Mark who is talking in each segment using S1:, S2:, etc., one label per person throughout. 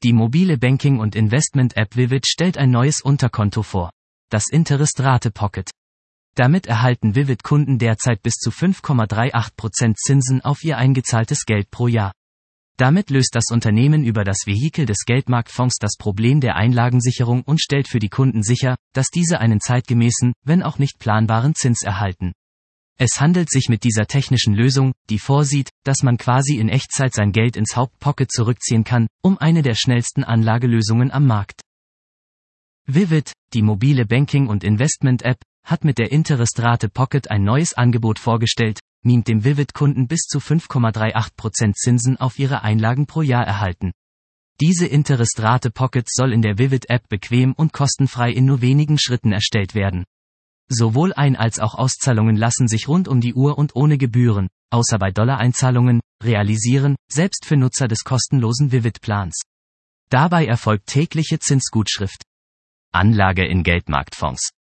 S1: Die mobile Banking- und Investment-App Vivid stellt ein neues Unterkonto vor. Das Interest-Rate Pocket. Damit erhalten Vivid-Kunden derzeit bis zu 5,38% Zinsen auf ihr eingezahltes Geld pro Jahr. Damit löst das Unternehmen über das Vehikel des Geldmarktfonds das Problem der Einlagensicherung und stellt für die Kunden sicher, dass diese einen zeitgemäßen, wenn auch nicht planbaren Zins erhalten. Es handelt sich mit dieser technischen Lösung, die vorsieht, dass man quasi in Echtzeit sein Geld ins Hauptpocket zurückziehen kann, um eine der schnellsten Anlagelösungen am Markt. Vivid, die mobile Banking- und Investment-App, hat mit der Interest-Rate Pocket ein neues Angebot vorgestellt, mimt dem Vivid-Kunden bis zu 5,38% Zinsen auf ihre Einlagen pro Jahr erhalten. Diese Interest-Rate Pocket soll in der Vivid-App bequem und kostenfrei in nur wenigen Schritten erstellt werden. Sowohl Ein- als auch Auszahlungen lassen sich rund um die Uhr und ohne Gebühren, außer bei Dollareinzahlungen, realisieren, selbst für Nutzer des kostenlosen Vivid-Plans. Dabei erfolgt tägliche Zinsgutschrift. Anlage in Geldmarktfonds.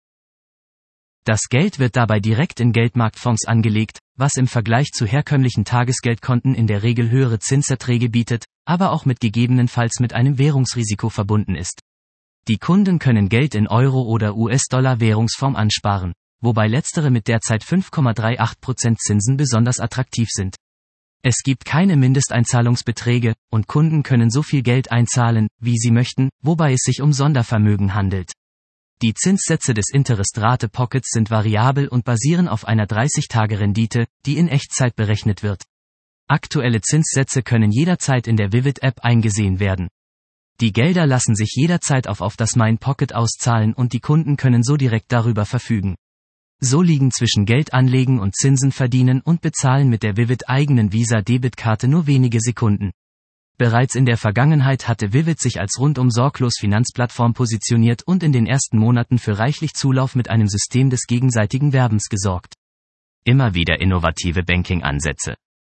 S1: Das Geld wird dabei direkt in Geldmarktfonds angelegt, was im Vergleich zu herkömmlichen Tagesgeldkonten in der Regel höhere Zinserträge bietet, aber auch gegebenenfalls mit einem Währungsrisiko verbunden ist. Die Kunden können Geld in Euro- oder US-Dollar-Währungsform ansparen, wobei letztere mit derzeit 5,38% Zinsen besonders attraktiv sind. Es gibt keine Mindesteinzahlungsbeträge, und Kunden können so viel Geld einzahlen, wie sie möchten, wobei es sich um Sondervermögen handelt. Die Zinssätze des Interest-Rate Pockets sind variabel und basieren auf einer 30-Tage-Rendite, die in Echtzeit berechnet wird. Aktuelle Zinssätze können jederzeit in der Vivid-App eingesehen werden. Die Gelder lassen sich jederzeit auf das Mein Pocket auszahlen und die Kunden können so direkt darüber verfügen. So liegen zwischen Geld anlegen und Zinsen verdienen und bezahlen mit der Vivid eigenen Visa-Debitkarte nur wenige Sekunden. Bereits in der Vergangenheit hatte Vivid sich als rundum sorglos Finanzplattform positioniert und in den ersten Monaten für reichlich Zulauf mit einem System des gegenseitigen Werbens gesorgt. Immer wieder innovative Banking-Ansätze.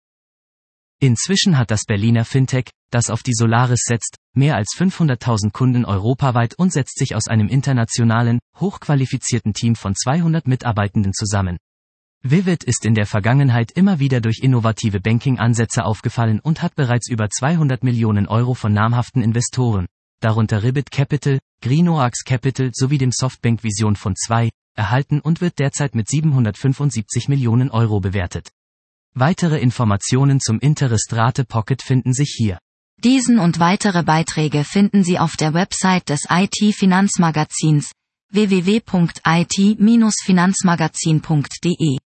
S1: Inzwischen hat das Berliner Fintech, das auf die Solaris setzt, mehr als 500.000 Kunden europaweit und setzt sich aus einem internationalen, hochqualifizierten Team von 200 Mitarbeitenden zusammen. Vivid ist in der Vergangenheit immer wieder durch innovative Banking-Ansätze aufgefallen und hat bereits über 200 Millionen Euro von namhaften Investoren, darunter Ribbit Capital, GreenOaks Capital sowie dem Softbank Vision Fund 2, erhalten und wird derzeit mit 775 Millionen Euro bewertet. Weitere Informationen zum Interest-Rate Pocket finden sich hier.
S2: Diesen und weitere Beiträge finden Sie auf der Website des IT-Finanzmagazins www.it-finanzmagazin.de.